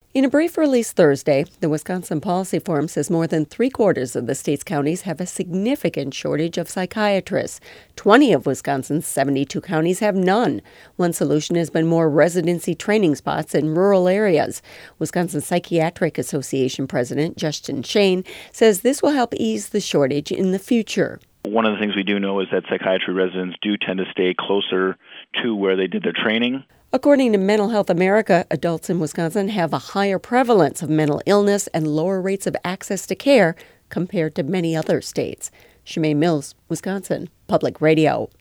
In a brief release Thursday, the Wisconsin Policy Forum says more than three-quarters of the state's counties have a significant shortage of psychiatrists. 20 of Wisconsin's 72 counties have none. One solution has been more residency training spots in rural areas. Wisconsin Psychiatric Association President Justin Shane says this will help ease the shortage in the future. One of the things we do know is that psychiatry residents do tend to stay closer to where they did their training. According to Mental Health America, adults in Wisconsin have a higher prevalence of mental illness and lower rates of access to care compared to many other states. Shemaine Mills, Wisconsin Public Radio.